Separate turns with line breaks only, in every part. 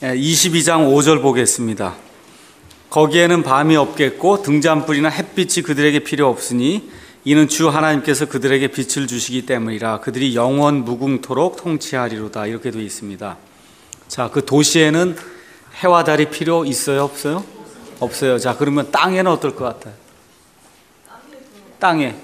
22장 5절 보겠습니다. 거기에는 밤이 없겠고 등잔불이나 햇빛이 그들에게 필요 없으니 이는 주 하나님께서 그들에게 빛을 주시기 때문이라. 그들이 영원 무궁토록 통치하리로다. 이렇게 되어 있습니다. 자, 그 도시에는 해와 달이 필요 있어요? 없어요? 없어요. 자, 그러면 땅에는 어떨 것 같아요? 땅에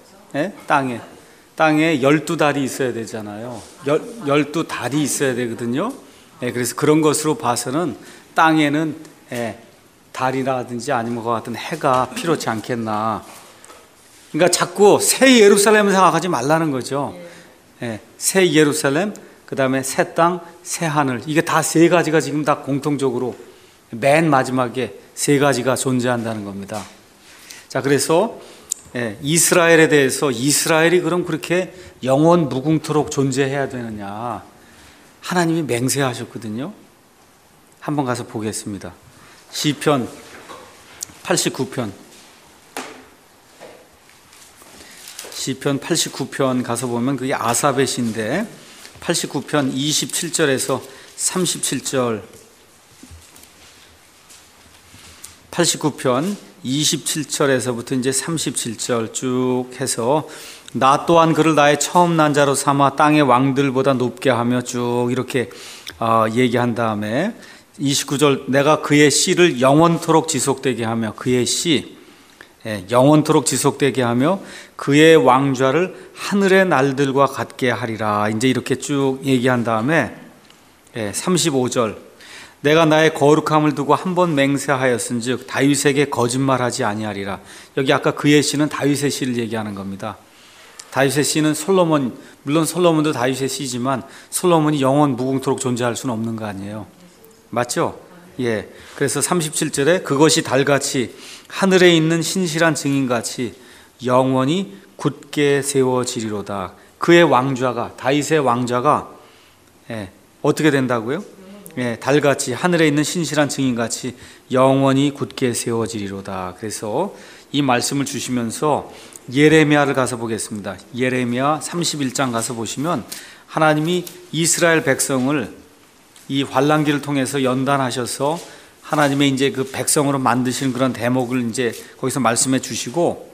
12달이 있어야 되잖아요. 12달이 있어야 되거든요. 그래서 그런 것으로 봐서는 땅에는 달이라든지 아니면 그와 같은 해가 필요치 않겠나. 그러니까 자꾸 새 예루살렘을 생각하지 말라는 거죠. 새 예루살렘, 그 다음에 새 땅, 새 하늘. 이게 다 세 가지가 지금 다 공통적으로 맨 마지막에 세 가지가 존재한다는 겁니다. 자, 그래서 이스라엘에 대해서 이스라엘이 그럼 그렇게 영원 무궁토록 존재해야 되느냐. 하나님이 맹세하셨거든요. 한번 가서 보겠습니다. 시편 89편. 시편 89편 가서 보면 그게 아삽의 시인데 89편 27절에서 37절. 89편 27절에서부터 이제 37절 쭉 해서 나 또한 그를 나의 처음 난 자로 삼아 땅의 왕들보다 높게 하며 쭉 이렇게 얘기한 다음에 29절 내가 그의 씨를 영원토록 지속되게 하며 그의 씨 영원토록 지속되게 하며 그의 왕좌를 하늘의 날들과 같게 하리라. 이제 이렇게 쭉 얘기한 다음에 35절 내가 나의 거룩함을 두고 한 번 맹세하였은즉 다윗에게 거짓말하지 아니하리라. 여기 아까 그의 씨는 다윗의 씨를 얘기하는 겁니다. 다윗의 씨는 솔로몬, 물론 솔로몬도 다윗의 씨지만 솔로몬이 영원 무궁토록 존재할 수는 없는 거 아니에요. 맞죠? 그래서 37절에 그것이 달같이 하늘에 있는 신실한 증인같이 영원히 굳게 세워지리로다. 그의 왕좌가, 다윗의 왕좌가 어떻게 된다고요? 달같이 하늘에 있는 신실한 증인같이 영원히 굳게 세워지리로다. 그래서 이 말씀을 주시면서 예레미야를 가서 보겠습니다. 예레미야 31장 가서 보시면 하나님이 이스라엘 백성을 이 환란기를 통해서 연단하셔서 하나님의 이제 그 백성으로 만드시는 그런 대목을 이제 거기서 말씀해 주시고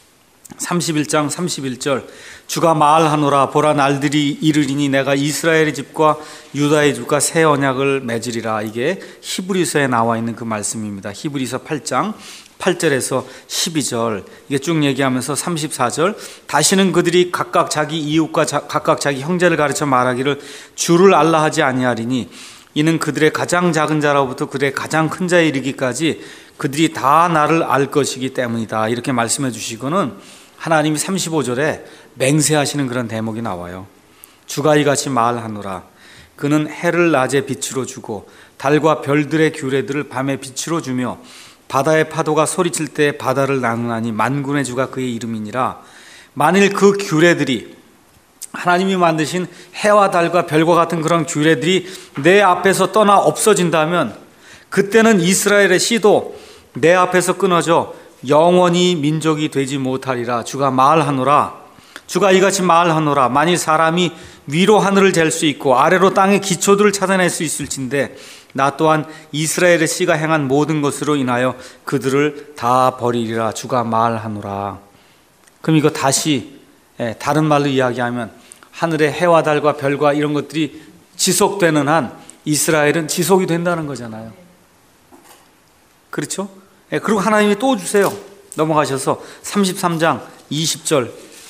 31장 31절 주가 말하노라 보라 날들이 이르리니 내가 이스라엘의 집과 유다의 집과 새 언약을 맺으리라. 이게 히브리서에 나와 있는 그 말씀입니다. 히브리서 8장 8절에서 12절 이게 쭉 얘기하면서 34절 다시는 그들이 각각 자기 이웃과 각각 자기 형제를 가르쳐 말하기를 주를 알라 하지 아니하리니 이는 그들의 가장 작은 자로부터 그들의 가장 큰 자에 이르기까지 그들이 다 나를 알 것이기 때문이다. 이렇게 말씀해 주시고는 하나님이 35절에 맹세하시는 그런 대목이 나와요. 주가 이같이 말하노라 그는 해를 낮에 빛으로 주고 달과 별들의 규례들을 밤에 빛으로 주며 바다의 파도가 소리칠 때 바다를 나누나니 만군의 주가 그의 이름이니라. 만일 그 규례들이 하나님이 만드신 해와 달과 별과 같은 그런 규례들이 내 앞에서 떠나 없어진다면 그때는 이스라엘의 씨도 내 앞에서 끊어져 영원히 민족이 되지 못하리라. 주가 말하노라 주가 이같이 말하노라 만일 사람이 위로 하늘을 잴 수 있고 아래로 땅의 기초들을 찾아낼 수 있을진데 나 또한 이스라엘의 씨가 행한 모든 것으로 인하여 그들을 다 버리리라. 주가 말하노라. 그럼 이거 다시 다른 말로 이야기하면 하늘의 해와 달과 별과 이런 것들이 지속되는 한 이스라엘은 지속이 된다는 거잖아요. 그렇죠? 그리고 하나님이 또 주세요. 넘어가셔서 33장 20절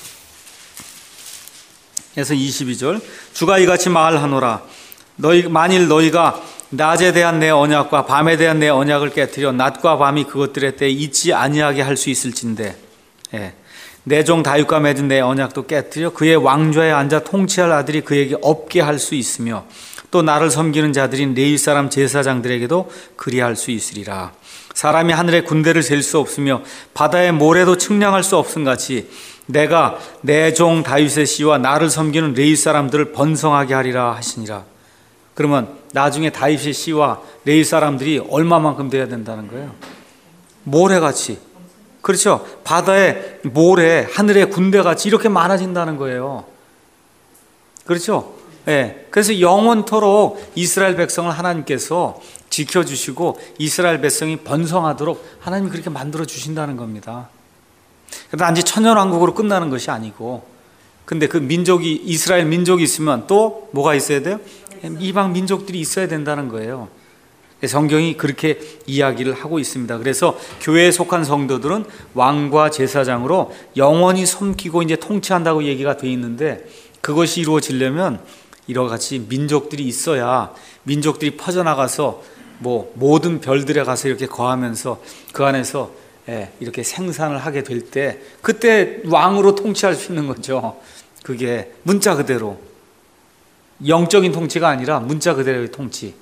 에서 22절 주가 이같이 말하노라 만일 너희가 낮에 대한 내 언약과 밤에 대한 내 언약을 깨뜨려 낮과 밤이 그것들의 때에 잊지 아니하게 할 수 있을진데 내 종 다윗과 맺은 내 언약도 깨뜨려 그의 왕좌에 앉아 통치할 아들이 그에게 없게 할 수 있으며 또 나를 섬기는 자들인 레위 사람 제사장들에게도 그리할 수 있으리라. 사람이 하늘의 군대를 셀 수 없으며 바다의 모래도 측량할 수 없음같이 내가 내 종 다윗의 씨와 나를 섬기는 레위 사람들을 번성하게 하리라 하시니라. 그러면 나중에 다윗의 씨와 레위 사람들이 얼마만큼 돼야 된다는 거예요? 모래같이. 그렇죠? 바다의 모래, 하늘의 군대같이 이렇게 많아진다는 거예요. 그렇죠? 예, 그래서 영원토록 이스라엘 백성을 하나님께서 지켜주시고 이스라엘 백성이 번성하도록 하나님이 그렇게 만들어 주신다는 겁니다. 단지 천년왕국으로 끝나는 것이 아니고, 근데 그 민족이, 이스라엘 민족이 있으면 또 뭐가 있어야 돼요? 이방 민족들이 있어야 된다는 거예요. 성경이 그렇게 이야기를 하고 있습니다. 그래서 교회에 속한 성도들은 왕과 제사장으로 영원히 섬기고 이제 통치한다고 얘기가 돼 있는데, 그것이 이루어지려면 이와 같이 민족들이 있어야 민족들이 퍼져나가서 뭐 모든 별들에 가서 이렇게 거하면서 그 안에서 이렇게 생산을 하게 될 때, 그때 왕으로 통치할 수 있는 거죠. 그게 문자 그대로 영적인 통치가 아니라 문자 그대로의 통치.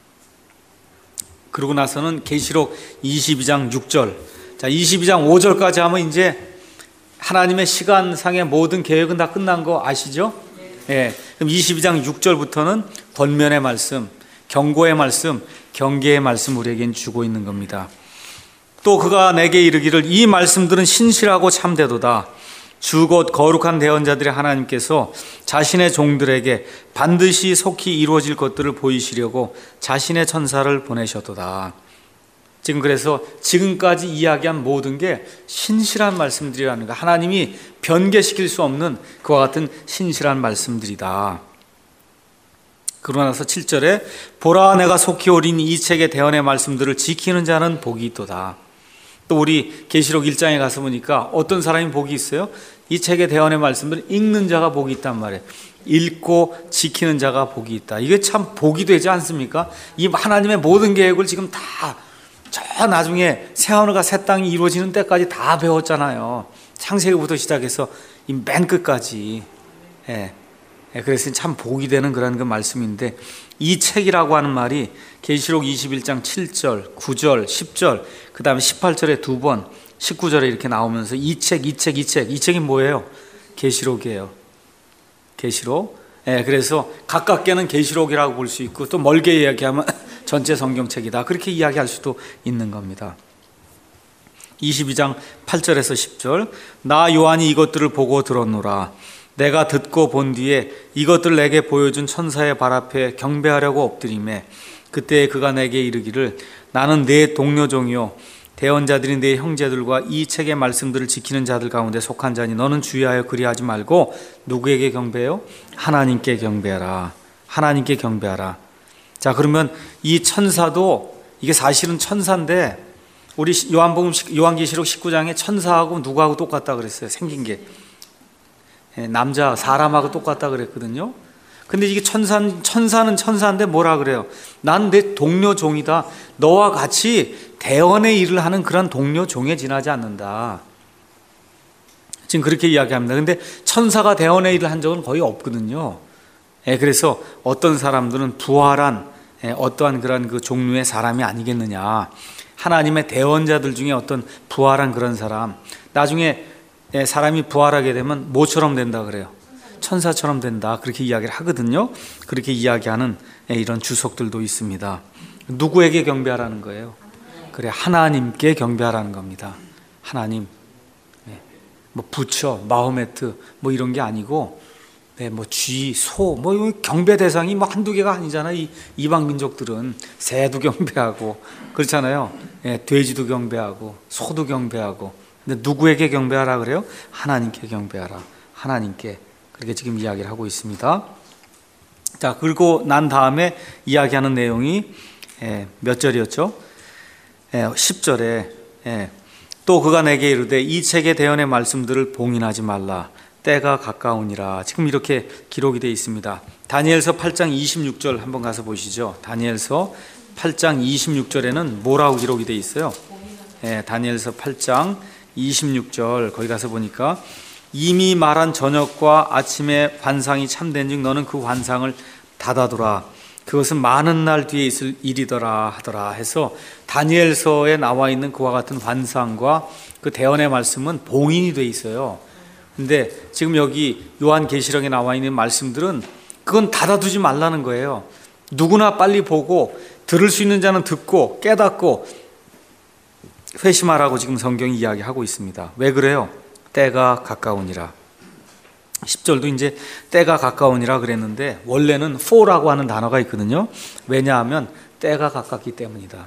그러고 나서는 계시록 22장 6절. 자, 22장 5절까지 하면 이제 하나님의 시간상의 모든 계획은 다 끝난 거 아시죠? 예. 그럼 22장 6절부터는 권면의 말씀, 경고의 말씀, 경계의 말씀 우리에겐 주고 있는 겁니다. 또 그가 내게 이르기를 이 말씀들은 신실하고 참되도다. 주 곧 거룩한 대언자들의 하나님께서 자신의 종들에게 반드시 속히 이루어질 것들을 보이시려고 자신의 천사를 보내셨도다. 지금 그래서 지금까지 이야기한 모든 게 신실한 말씀들이라는 거, 하나님이 변개시킬 수 없는 그와 같은 신실한 말씀들이다. 그러고 나서 7절에 보라 내가 속히 오린 이 책의 대언의 말씀들을 지키는 자는 복이 있도다. 또 우리 계시록 1장에 가서 보니까 어떤 사람이 복이 있어요? 이 책의 대언의 말씀들을 읽는 자가 복이 있단 말이에요. 읽고 지키는 자가 복이 있다. 이게 참 복이 되지 않습니까? 이 하나님의 모든 계획을 지금 다 저 나중에 새하늘과 새 땅이 이루어지는 때까지 다 배웠잖아요. 창세기부터 시작해서 이 맨 끝까지. 그래서 참 복이 되는 그런 그 말씀인데, 이 책이라고 하는 말이 계시록 21장 7절, 9절, 10절, 그 다음에 18절에 두 번, 19절에 이렇게 나오면서 이 책이 뭐예요? 계시록이에요. 계시록. 그래서 가깝게는 계시록이라고 볼 수 있고, 또 멀게 이야기하면 전체 성경책이다. 그렇게 이야기할 수도 있는 겁니다. 22장 8절에서 10절. 나 요한이 이것들을 보고 들었노라. 내가 듣고 본 뒤에 이것들 내게 보여준 천사의 발 앞에 경배하려고 엎드리매, 그때 그가 내게 이르기를 나는 네 동료 종이요 대언자들인 네 형제들과 이 책의 말씀들을 지키는 자들 가운데 속한 자니 너는 주의하여 그리하지 말고 누구에게 경배해요? 하나님께 경배하라. 하나님께 경배하라. 자, 그러면 이 천사도, 이게 사실은 천사인데, 우리 요한계시록 19장에 천사하고 누구하고 똑같다 그랬어요. 생긴 게 남자 사람하고 똑같다 그랬거든요. 근데 이게 천사는 천사인데 뭐라 그래요? 난 내 동료 종이다. 너와 같이 대언의 일을 하는 그런 동료 종에 지나지 않는다. 지금 그렇게 이야기합니다. 근데 천사가 대언의 일을 한 적은 거의 없거든요. 그래서 어떤 사람들은 부활한 어떠한 그런 그 종류의 사람이 아니겠느냐. 하나님의 대언자들 중에 어떤 부활한 그런 사람. 나중에 사람이 부활하게 되면 뭐처럼 된다 그래요? 천사처럼 된다. 그렇게 이야기를 하거든요. 그렇게 이야기하는 이런 주석들도 있습니다. 누구에게 경배하라는 거예요? 그래, 하나님께 경배하라는 겁니다. 하나님. 뭐 부처, 마호메트 뭐 이런 게 아니고, 뭐 쥐, 소, 뭐 경배 대상이 뭐 한두 개가 아니잖아요. 이 이방 민족들은 새도 경배하고 그렇잖아요. 돼지도 경배하고 소도 경배하고. 근데 누구에게 경배하라 그래요? 하나님께 경배하라. 하나님께. 그렇게 지금 이야기를 하고 있습니다. 자, 그리고 난 다음에 이야기하는 내용이 몇 절이었죠? 10절에 또 그가 내게 이르되 이 책의 대언의 말씀들을 봉인하지 말라. 때가 가까우니라. 지금 이렇게 기록이 되어 있습니다. 다니엘서 8장 26절 한번 가서 보시죠. 다니엘서 8장 26절에는 뭐라고 기록이 되어 있어요? 다니엘서 8장 26절 거기 가서 보니까 이미 말한 저녁과 아침의 환상이 참된즉 너는 그 환상을 닫아두라. 그것은 많은 날 뒤에 있을 일이더라 하더라 해서 다니엘서에 나와 있는 그와 같은 환상과 그 대언의 말씀은 봉인이 되어 있어요. 근데 지금 여기 요한계시록에 나와 있는 말씀들은 그건 닫아두지 말라는 거예요. 누구나 빨리 보고 들을 수 있는 자는 듣고 깨닫고 회심하라고 지금 성경이 이야기하고 있습니다. 왜 그래요? 때가 가까우니라. 10절도 이제 때가 가까우니라 그랬는데 원래는 for라고 하는 단어가 있거든요. 왜냐하면 때가 가깝기 때문이다.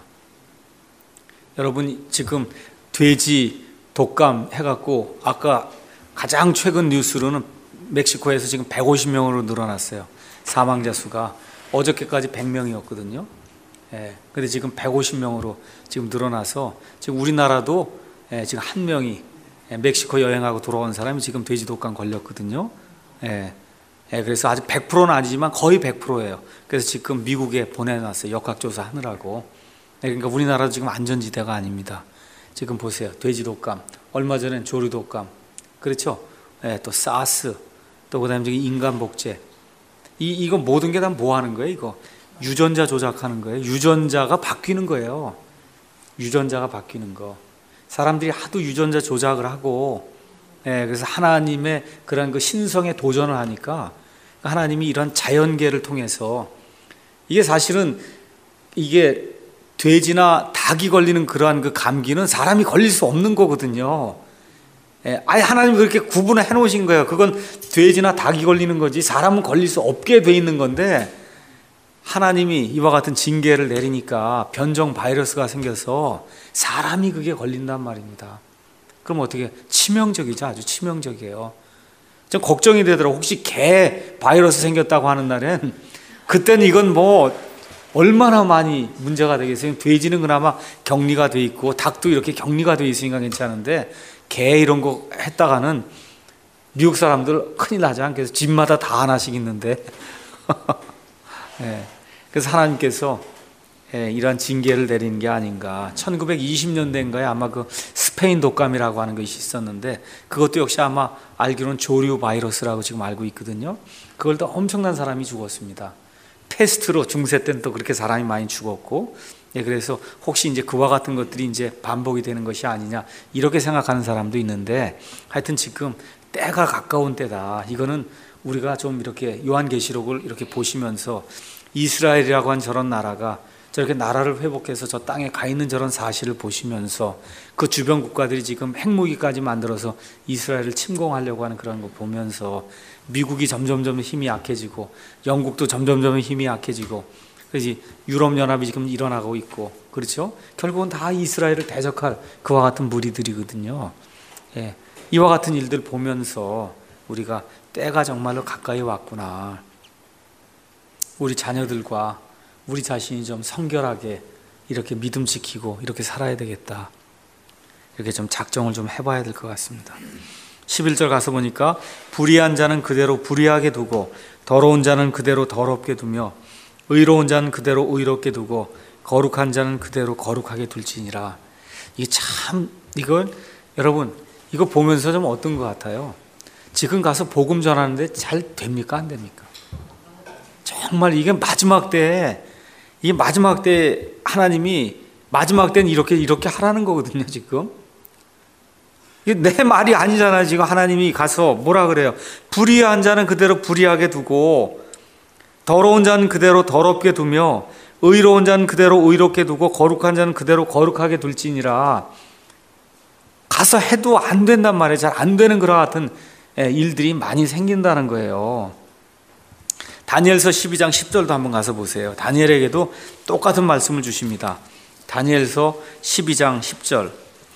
여러분 지금 돼지 독감 해갖고 아까 가장 최근 뉴스로는 멕시코에서 지금 150명으로 늘어났어요. 사망자 수가 어저께까지 100명이었거든요. 근데 지금 150명으로 지금 늘어나서 지금 우리나라도 지금 한 명이 멕시코 여행하고 돌아온 사람이 지금 돼지 독감 걸렸거든요. 그래서 아직 100%는 아니지만 거의 100%예요. 그래서 지금 미국에 보내놨어요. 역학조사 하느라고. 그러니까 우리나라도 지금 안전지대가 아닙니다. 지금 보세요. 돼지 독감, 얼마 전엔 조류 독감, 그렇죠? 또 사스, 또 그다음에 저기 인간 복제. 이거 모든 게 다 뭐 하는 거예요? 이거 유전자 조작하는 거예요. 유전자가 바뀌는 거예요. 유전자가 바뀌는 거. 사람들이 하도 유전자 조작을 하고, 그래서 하나님의 그런 그 신성에 도전을 하니까 하나님이 이런 자연계를 통해서 이게 사실은 이게 돼지나 닭이 걸리는 그러한 그 감기는 사람이 걸릴 수 없는 거거든요. 아예 하나님이 그렇게 구분을 해 놓으신 거예요. 그건 돼지나 닭이 걸리는 거지 사람은 걸릴 수 없게 돼 있는 건데 하나님이 이와 같은 징계를 내리니까 변종 바이러스가 생겨서 사람이 그게 걸린단 말입니다. 그럼 어떻게? 치명적이죠. 아주 치명적이에요. 좀 걱정이 되더라고요. 혹시 개 바이러스 생겼다고 하는 날엔 그때는 이건 뭐 얼마나 많이 문제가 되겠어요. 돼지는 그나마 격리가 돼 있고 닭도 이렇게 격리가 돼 있으니까 괜찮은데 개 이런 거 했다가는 미국 사람들 큰일 나지 않겠어요. 집마다 다 하나씩 있는데 그래서 하나님께서 이러한 징계를 내리는 게 아닌가. 1920년대인가에 아마 그 스페인 독감이라고 하는 것이 있었는데 그것도 역시 아마 알기로는 조류 바이러스라고 지금 알고 있거든요. 그걸 또 엄청난 사람이 죽었습니다. 패스트로 중세 때는 또 그렇게 사람이 많이 죽었고, 그래서 혹시 이제 그와 같은 것들이 이제 반복이 되는 것이 아니냐 이렇게 생각하는 사람도 있는데 하여튼 지금 때가 가까운 때다. 이거는 우리가 좀 이렇게 요한계시록을 이렇게 보시면서 이스라엘이라고 한 저런 나라가 저렇게 나라를 회복해서 저 땅에 가 있는 저런 사실을 보시면서 그 주변 국가들이 지금 핵무기까지 만들어서 이스라엘을 침공하려고 하는 그런 거 보면서 미국이 점점점 힘이 약해지고 영국도 점점점 힘이 약해지고 그래서 유럽연합이 지금 일어나고 있고 그렇죠? 결국은 다 이스라엘을 대적할 그와 같은 무리들이거든요. 이와 같은 일들 보면서 우리가 때가 정말로 가까이 왔구나. 우리 자녀들과 우리 자신이 좀 성결하게 이렇게 믿음 지키고 이렇게 살아야 되겠다. 이렇게 좀 작정을 좀 해봐야 될 것 같습니다. 11절 가서 보니까 불의한 자는 그대로 불의하게 두고 더러운 자는 그대로 더럽게 두며 의로운 자는 그대로 의롭게 두고 거룩한 자는 그대로 거룩하게 둘지니라. 이게 참 이걸 여러분 이거 보면서 좀 어떤 것 같아요? 지금 가서 복음 전하는데 잘 됩니까? 안 됩니까? 정말 이게 마지막 때에 이게 마지막 때 하나님이 마지막 때는 이렇게 하라는 거거든요. 지금 이게 내 말이 아니잖아요. 지금 하나님이 가서 뭐라 그래요? 불의한 자는 그대로 불의하게 두고 더러운 자는 그대로 더럽게 두며 의로운 자는 그대로 의롭게 두고 거룩한 자는 그대로 거룩하게 둘지니라. 가서 해도 안 된단 말이에요. 잘 안 되는 그와 같은 일들이 많이 생긴다는 거예요. 다니엘서 12장 10절도 한번 가서 보세요. 다니엘에게도 똑같은 말씀을 주십니다. 다니엘서 12장 10절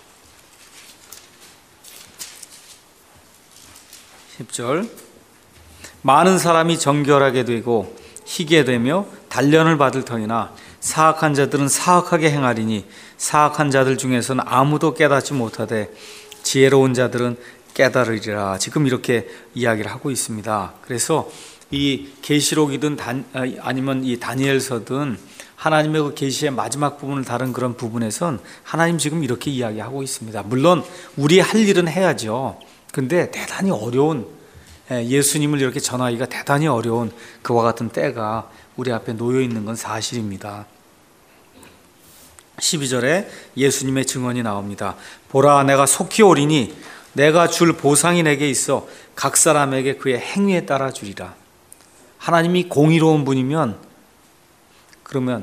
10절 많은 사람이 정결하게 되고 희게 되며 단련을 받을 터이나 사악한 자들은 사악하게 행하리니 사악한 자들 중에서는 아무도 깨닫지 못하되 지혜로운 자들은 깨달으리라. 지금 이렇게 이야기를 하고 있습니다. 그래서 이 계시록이든 아니면 이 다니엘서든 하나님의 그 계시의 마지막 부분을 다룬 그런 부분에선 하나님 지금 이렇게 이야기하고 있습니다. 물론 우리 할 일은 해야죠. 근데 대단히 어려운 예수님을 이렇게 전하기가 대단히 어려운 그와 같은 때가 우리 앞에 놓여 있는 건 사실입니다. 12절에 예수님의 증언이 나옵니다. 보라 내가 속히 오리니 내가 줄 보상이 내게 있어 각 사람에게 그의 행위에 따라 주리라. 하나님이 공의로운 분이면 그러면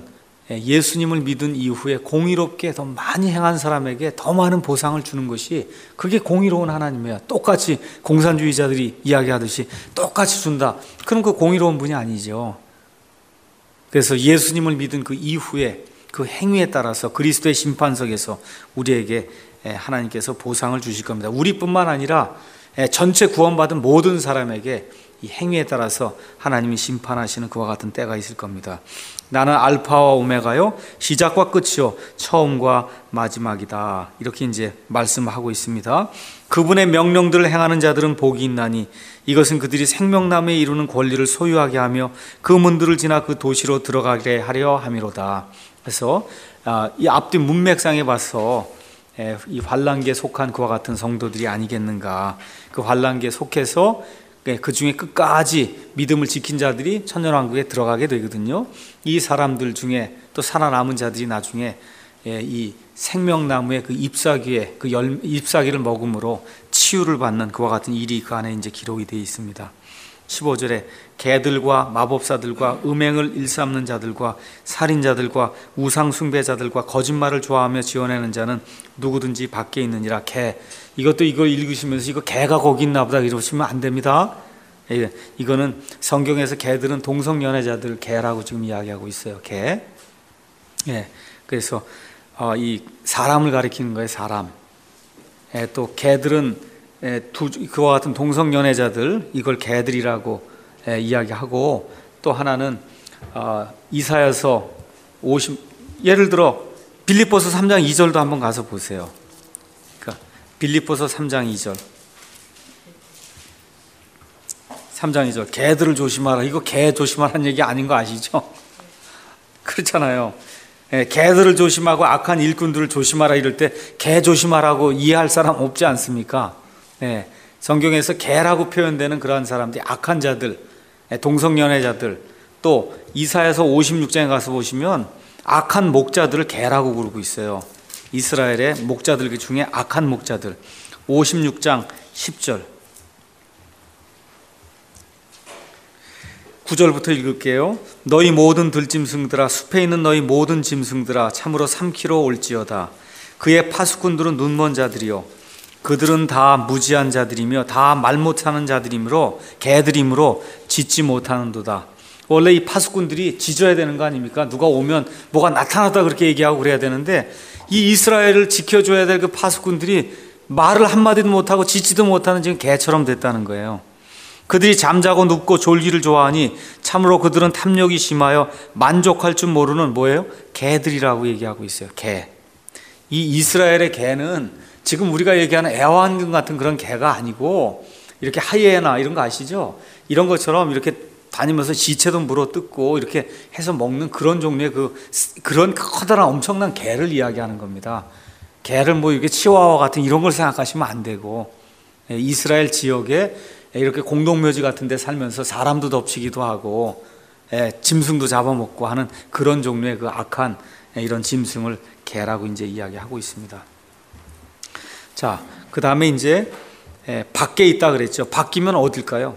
예수님을 믿은 이후에 공의롭게 더 많이 행한 사람에게 더 많은 보상을 주는 것이 그게 공의로운 하나님이에요. 똑같이 공산주의자들이 이야기하듯이 똑같이 준다. 그럼 그 공의로운 분이 아니죠. 그래서 예수님을 믿은 그 이후에 그 행위에 따라서 그리스도의 심판석에서 우리에게 하나님께서 보상을 주실 겁니다. 우리뿐만 아니라 전체 구원받은 모든 사람에게 이 행위에 따라서 하나님이 심판하시는 그와 같은 때가 있을 겁니다. 나는 알파와 오메가요, 시작과 끝이요, 처음과 마지막이다. 이렇게 이제 말씀하고 있습니다. 그분의 명령들을 행하는 자들은 복이 있나니 이것은 그들이 생명나무에 이루는 권리를 소유하게 하며 그 문들을 지나 그 도시로 들어가게 하려 함이로다. 그래서 이 앞뒤 문맥상에 봐서 이 환란기에 속한 그와 같은 성도들이 아니겠는가. 그 환란기에 속해서 그 중에 끝까지 믿음을 지킨 자들이 천년왕국에 들어가게 되거든요. 이 사람들 중에 또 살아남은 자들이 나중에 이 생명나무의 그 잎사귀에 그 잎사귀를 먹음으로 치유를 받는 그와 같은 일이 그 안에 이제 기록이 되어 있습니다. 15절에 개들과 마법사들과 음행을 일삼는 자들과 살인자들과 우상숭배자들과 거짓말을 좋아하며 지어내는 자는 누구든지 밖에 있느니라. 개, 이것도 이걸 읽으시면서 이거 개가 거기 있나 보다 이러시면 안 됩니다. 이거는 성경에서 개들은 동성연애자들 개라고 지금 이야기하고 있어요. 개. 그래서 이 사람을 가리키는 거예요. 사람. 또 개들은 그와 같은 동성연애자들, 이걸 개들이라고 이야기하고, 또 하나는 이사야서 50, 예를 들어 빌립보서 3장 2절도 한번 가서 보세요. 그러니까 빌립보서 3장 2절, 3장 2절, 개들을 조심하라. 이거 개 조심하라는 얘기 아닌 거 아시죠? 그렇잖아요. 개들을 조심하고 악한 일꾼들을 조심하라 이럴 때 개 조심하라고 이해할 사람 없지 않습니까? 성경에서 개라고 표현되는 그러한 사람들이 악한 자들, 동성연애자들, 또 이사야서 56장에 가서 보시면 악한 목자들을 개라고 부르고 있어요. 이스라엘의 목자들 중에 악한 목자들. 56장 10절 9절부터 읽을게요. 너희 모든 들짐승들아, 숲에 있는 너희 모든 짐승들아, 참으로 삼키러 올지어다. 그의 파수꾼들은 눈먼 자들이요, 그들은 다 무지한 자들이며 다 말 못하는 자들이므로, 개들이므로 짖지 못하는도다. 원래 이 파수꾼들이 짖어야 되는 거 아닙니까? 누가 오면 뭐가 나타났다 그렇게 얘기하고 그래야 되는데, 이 이스라엘을 지켜줘야 될 그 파수꾼들이 말을 한마디도 못하고 짖지도 못하는 지금 개처럼 됐다는 거예요. 그들이 잠자고 눕고 졸기를 좋아하니 참으로 그들은 탐욕이 심하여 만족할 줄 모르는 뭐예요? 개들이라고 얘기하고 있어요. 개. 이 이스라엘의 개는 지금 우리가 얘기하는 애완견 같은 그런 개가 아니고, 이렇게 하이에나 이런 거 아시죠? 이런 것처럼 이렇게 다니면서 지체도 물어뜯고 이렇게 해서 먹는 그런 종류의 그런 커다란 엄청난 개를 이야기하는 겁니다. 개를 뭐 이렇게 치와와 같은 이런 걸 생각하시면 안 되고, 이스라엘 지역에 이렇게 공동묘지 같은 데 살면서 사람도 덮치기도 하고 짐승도 잡아먹고 하는 그런 종류의 그 악한 이런 짐승을 개라고 이제 이야기하고 있습니다. 자, 그 다음에 이제 밖에 있다 그랬죠. 바뀌면 어딜까요?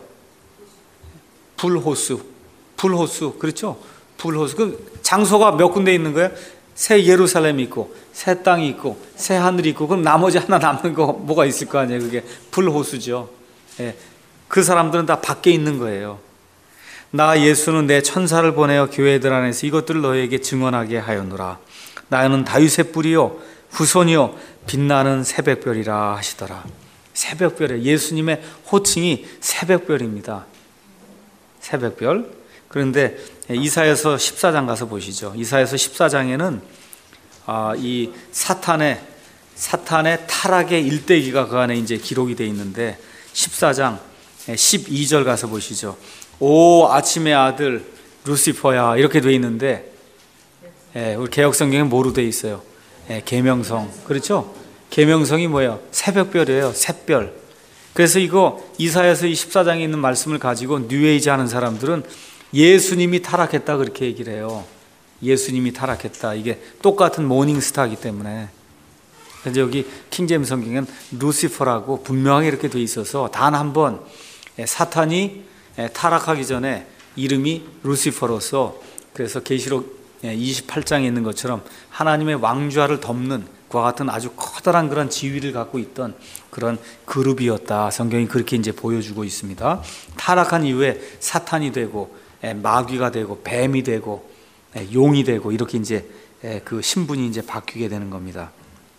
불호수, 그렇죠? 불호수. 그 장소가 몇 군데 있는 거예요? 새 예루살렘이 있고, 새 땅이 있고, 새 하늘이 있고, 그럼 나머지 하나 남는 거 뭐가 있을 거 아니에요? 그게 불호수죠. 그 사람들은 다 밖에 있는 거예요. 나 예수는 내 천사를 보내어 교회들 안에서 이것들을 너희에게 증언하게 하였노라. 나는 다윗의 뿌리요 후손이요 빛나는 새벽별이라 하시더라. 새벽별에 예수님의 호칭이 새벽별입니다. 새벽별. 그런데 이사야서 14장 가서 보시죠. 이사야서 14장에는 이 사탄의 타락의 일대기가 그 안에 이제 기록이 되어 있는데, 14장 12절 가서 보시죠. 오 아침의 아들 루시퍼야 이렇게 돼 있는데, 우리 개역성경에 뭐로 돼 있어요? 계명성. 그렇죠? 계명성이 뭐예요? 새벽별이에요. 샛별. 그래서 이거 이사야서 14장에 있는 말씀을 가지고 뉴에이지 하는 사람들은 예수님이 타락했다 그렇게 얘기를 해요. 예수님이 타락했다. 이게 똑같은 모닝스타이기 때문에. 그래서 여기 킹제임스 성경은 루시퍼라고 분명하게 이렇게 돼 있어서 단 한 번 사탄이 타락하기 전에 이름이 루시퍼로서, 그래서 계시록 28장에 있는 것처럼 하나님의 왕좌를 덮는 그와 같은 아주 커다란 그런 지위를 갖고 있던 그런 그룹이었다. 성경이 그렇게 이제 보여주고 있습니다. 타락한 이후에 사탄이 되고 마귀가 되고 뱀이 되고 용이 되고 이렇게 이제 그 신분이 이제 바뀌게 되는 겁니다.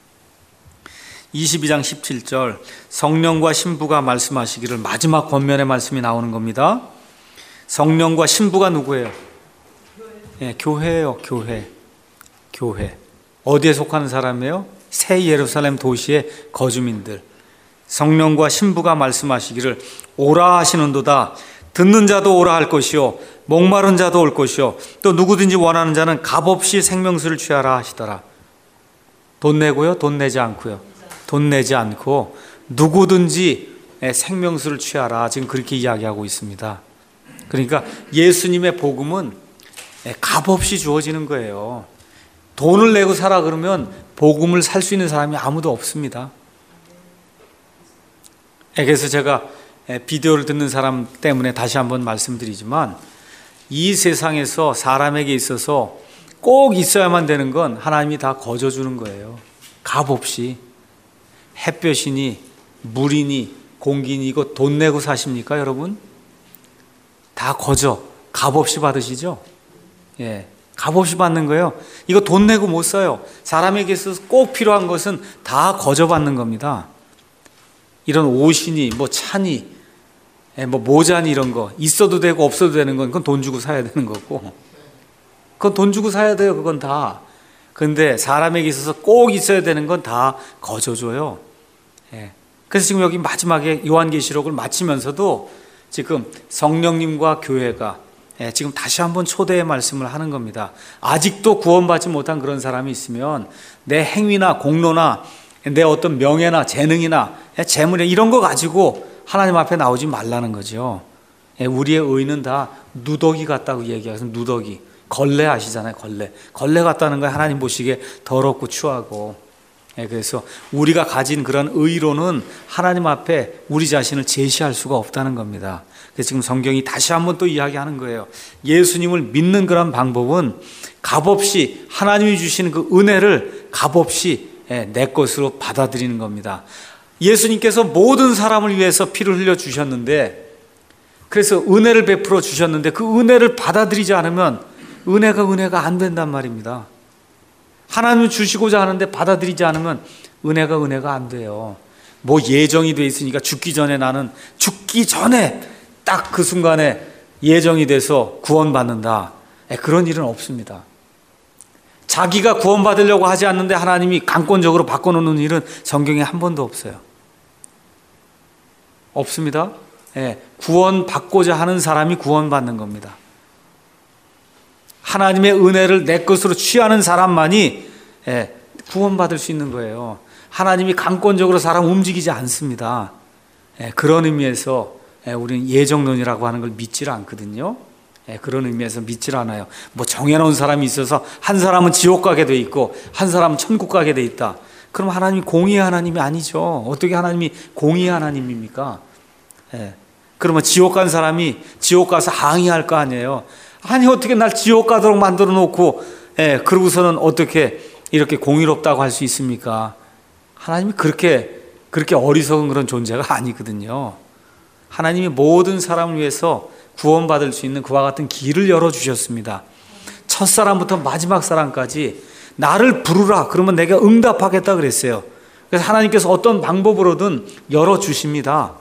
22장 17절 성령과 신부가 말씀하시기를 마지막 권면의 말씀이 나오는 겁니다. 성령과 신부가 누구예요? 교회예요. 교회. 어디에 속하는 사람이에요? 새 예루살렘 도시의 거주민들. 성령과 신부가 말씀하시기를 오라 하시는도다. 듣는 자도 오라 할 것이요 목마른 자도 올 것이요 또 누구든지 원하는 자는 값없이 생명수를 취하라 하시더라. 돈 내고요? 돈 내지 않고요? 돈 내지 않고 누구든지 생명수를 취하라. 지금 그렇게 이야기하고 있습니다. 그러니까 예수님의 복음은 값없이 주어지는 거예요. 돈을 내고 살아 그러면 복음을 살 수 있는 사람이 아무도 없습니다. 그래서 제가 비디오를 듣는 사람 때문에 다시 한번 말씀드리지만 이 세상에서 사람에게 있어서 꼭 있어야만 되는 건 하나님이 다 거저주는 거예요. 값없이. 햇볕이니 물이니 공기니 이거 돈 내고 사십니까 여러분? 다 거저 값없이 받으시죠? 값없이 받는 거예요. 이거 돈 내고 못 사요. 사람에게 있어서 꼭 필요한 것은 다 거저 받는 겁니다. 이런 옷이니 뭐 차니 뭐 모자니 이런 거 있어도 되고 없어도 되는 건 그건 돈 주고 사야 되는 거고 그건 돈 주고 사야 돼요. 그건 다. 그런데 사람에게 있어서 꼭 있어야 되는 건 다 거저 줘요. 그래서 지금 여기 마지막에 요한계시록을 마치면서도 지금 성령님과 교회가 지금 다시 한번 초대의 말씀을 하는 겁니다. 아직도 구원받지 못한 그런 사람이 있으면 내 행위나 공로나 내 어떤 명예나 재능이나 재물이나 이런 거 가지고 하나님 앞에 나오지 말라는 거죠. 우리의 의는 다 누더기 같다고 얘기해서 누더기, 걸레 아시잖아요. 걸레 같다는 거예요. 하나님 보시기에 더럽고 추하고. 그래서 우리가 가진 그런 의로는 하나님 앞에 우리 자신을 제시할 수가 없다는 겁니다. 그래서 지금 성경이 다시 한번 또 이야기하는 거예요. 예수님을 믿는 그런 방법은 값없이 하나님이 주시는 그 은혜를 값없이 내 것으로 받아들이는 겁니다. 예수님께서 모든 사람을 위해서 피를 흘려 주셨는데 그래서 은혜를 베풀어 주셨는데 그 은혜를 받아들이지 않으면 은혜가 안 된단 말입니다. 하나님을 주시고자 하는데 받아들이지 않으면 은혜가 안 돼요. 뭐 예정이 돼 있으니까 죽기 전에 딱 그 순간에 예정이 돼서 구원받는다. 그런 일은 없습니다. 자기가 구원받으려고 하지 않는데 하나님이 강권적으로 바꿔놓는 일은 성경에 한 번도 없어요. 없습니다. 구원받고자 하는 사람이 구원받는 겁니다. 하나님의 은혜를 내 것으로 취하는 사람만이 구원받을 수 있는 거예요. 하나님이 강권적으로 사람 움직이지 않습니다. 그런 의미에서 우리는 예정론이라고 하는 걸 믿지를 않거든요. 그런 의미에서 믿질 않아요. 뭐 정해놓은 사람이 있어서 한 사람은 지옥 가게 돼 있고 한 사람은 천국 가게 돼 있다. 그럼 하나님이 공의의 하나님이 아니죠. 어떻게 하나님이 공의의 하나님입니까? 그러면 지옥 간 사람이 지옥 가서 항의할 거 아니에요. 아니 어떻게 날 지옥 가도록 만들어 놓고 그러고서는 어떻게 이렇게 공의롭다고 할 수 있습니까? 하나님이 그렇게 어리석은 그런 존재가 아니거든요. 하나님이 모든 사람을 위해서 구원받을 수 있는 그와 같은 길을 열어주셨습니다. 첫사람부터 마지막 사람까지 나를 부르라 그러면 내가 응답하겠다 그랬어요. 그래서 하나님께서 어떤 방법으로든 열어주십니다.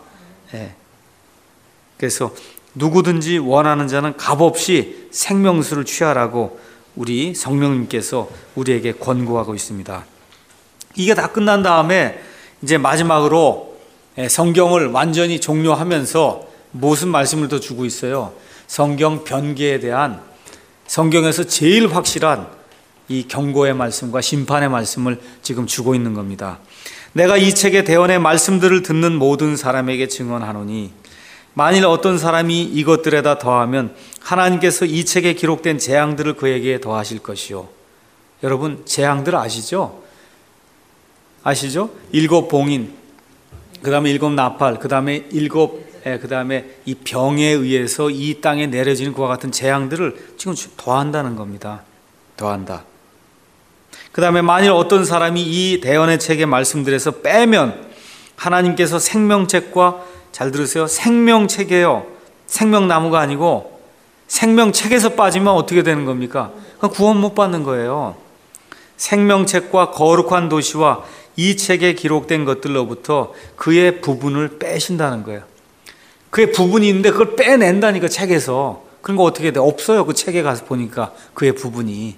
그래서 누구든지 원하는 자는 값없이 생명수를 취하라고 우리 성령님께서 우리에게 권고하고 있습니다. 이게 다 끝난 다음에 이제 마지막으로 성경을 완전히 종료하면서 무슨 말씀을 더 주고 있어요? 성경 변개에 대한 성경에서 제일 확실한 이 경고의 말씀과 심판의 말씀을 지금 주고 있는 겁니다. 내가 이 책의 대언의 말씀들을 듣는 모든 사람에게 증언하노니 만일 어떤 사람이 이것들에다 더하면 하나님께서 이 책에 기록된 재앙들을 그에게 더하실 것이요. 여러분 재앙들 아시죠? 아시죠? 7 봉인, 그 다음에 7 나팔, 그 다음에 이 병에 의해서 이 땅에 내려지는 그와 같은 재앙들을 지금 더한다는 겁니다. 더한다. 그 다음에 만일 어떤 사람이 이 대언의 책의 말씀들에서 빼면 하나님께서 생명책과, 잘 들으세요, 생명책이에요. 생명나무가 아니고 생명책에서 빠지면 어떻게 되는 겁니까? 구원 못 받는 거예요. 생명책과 거룩한 도시와 이 책에 기록된 것들로부터 그의 부분을 빼신다는 거예요. 그의 부분이 있는데 그걸 빼낸다니까, 책에서. 그러니까 어떻게 돼? 없어요. 그 책에 가서 보니까 그의 부분이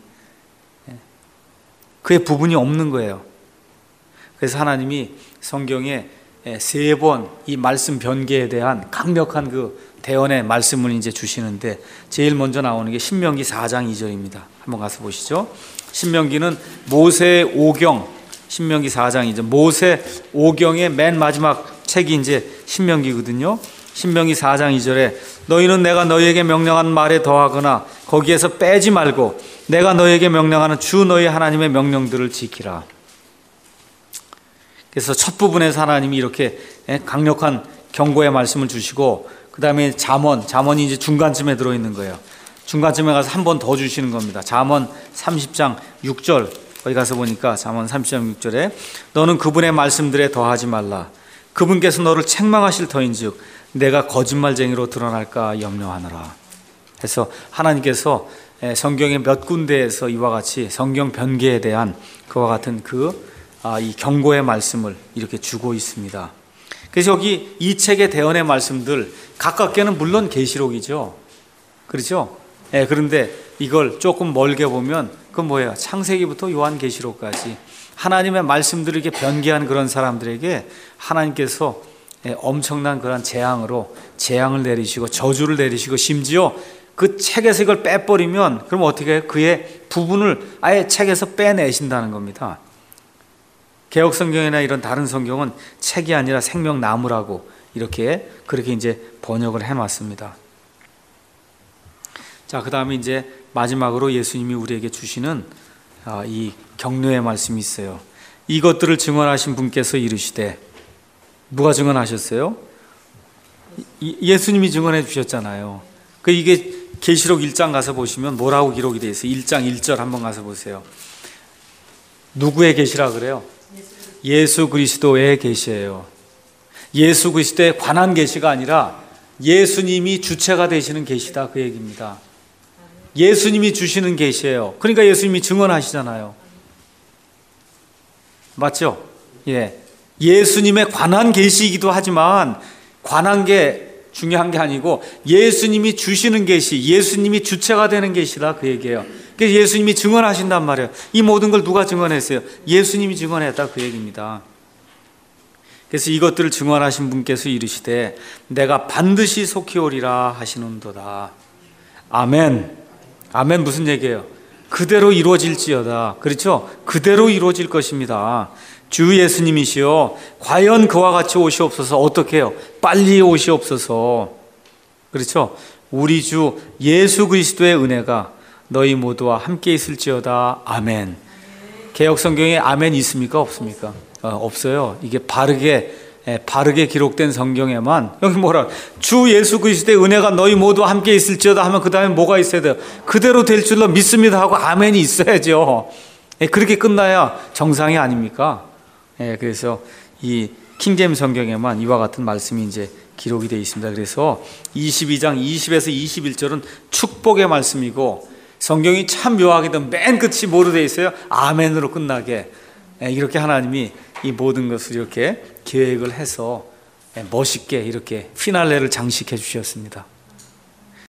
없는 거예요. 그래서 하나님이 성경에 3번 이 말씀 변개에 대한 강력한 그 대언의 말씀을 이제 주시는데, 제일 먼저 나오는 게 신명기 4장 2절입니다. 한번 가서 보시죠. 신명기는 모세 오경, 신명기 4장 2절, 모세 오경의 맨 마지막 책이 이제 신명기거든요. 신명기 4장 2절에 너희는 내가 너희에게 명령한 말에 더하거나 거기에서 빼지 말고 내가 너희에게 명령하는 주 너희 하나님의 명령들을 지키라. 그래서 첫 부분에서 하나님이 이렇게 강력한 경고의 말씀을 주시고, 그 다음에 잠언이 이제 중간쯤에 들어있는 거예요. 중간쯤에 가서 한 번 더 주시는 겁니다. 잠언 30장 6절, 거기 가서 보니까 잠언 30장 6절에 너는 그분의 말씀들에 더하지 말라. 그분께서 너를 책망하실 터인즉 내가 거짓말쟁이로 드러날까 염려하노라. 그래서 하나님께서 성경의 몇 군데에서 이와 같이 성경 변개에 대한 그와 같은 이 경고의 말씀을 이렇게 주고 있습니다. 그래서 여기 이 책의 대언의 말씀들 가깝게는 물론 계시록이죠. 그렇죠? 그런데 이걸 조금 멀게 보면 그건 뭐예요? 창세기부터 요한계시록까지 하나님의 말씀들을 이렇게 변개한 그런 사람들에게 하나님께서 엄청난 그런 재앙을 내리시고 저주를 내리시고, 심지어 그 책에서 이걸 빼버리면 그럼 어떻게 해요? 그의 부분을 아예 책에서 빼내신다는 겁니다. 개역 성경이나 이런 다른 성경은 책이 아니라 생명나무라고 그렇게 이제 번역을 해놨습니다. 자, 그 다음에 이제 마지막으로 예수님이 우리에게 주시는 이 격려의 말씀이 있어요. 이것들을 증언하신 분께서 이르시되, 누가 증언하셨어요? 예수님이 증언해 주셨잖아요. 이게 계시록 1장 가서 보시면 뭐라고 기록이 되어 있어요? 1장 1절 한번 가서 보세요. 누구의 계시라 그래요? 예수 그리스도의 계시예요. 예수 그리스도에 관한 계시가 아니라 예수님이 주체가 되시는 계시다, 그 얘기입니다. 예수님이 주시는 계시예요. 그러니까 예수님이 증언하시잖아요. 맞죠? 예수님에 관한 계시이기도 하지만 관한 게 중요한 게 아니고 예수님이 주시는 계시, 예수님이 주체가 되는 계시다, 그 얘기예요. 그래서 예수님이 증언하신단 말이에요. 이 모든 걸 누가 증언했어요? 예수님이 증언했다, 그 얘기입니다. 그래서 이것들을 증언하신 분께서 이르시되 내가 반드시 속히 오리라 하시는도다. 아멘. 아멘 무슨 얘기예요? 그대로 이루어질지어다. 그렇죠? 그대로 이루어질 것입니다. 주 예수님이시여 과연 그와 같이 오시옵소서. 어떻게 해요? 빨리 오시옵소서. 그렇죠? 우리 주 예수 그리스도의 은혜가 너희 모두와 함께 있을지어다. 아멘. 개역 성경에 아멘 있습니까? 없습니까? 없어요. 이게 바르게 기록된 성경에만 여기 뭐라, 주 예수 그리스도의 은혜가 너희 모두와 함께 있을지어다 하면 그 다음에 뭐가 있어야 돼요? 그대로 될 줄로 믿습니다 하고 아멘이 있어야죠. 그렇게 끝나야 정상이 아닙니까? 그래서 이 킹제임스 성경에만 이와 같은 말씀이 이제 기록이 되어 있습니다. 그래서 22장 20에서 21절은 축복의 말씀이고, 성경이 참 묘하게도 맨 끝이 뭐로 되어 있어요? 아멘으로 끝나게. 이렇게 하나님이 이 모든 것을 이렇게 계획을 해서 멋있게 이렇게 피날레를 장식해 주셨습니다.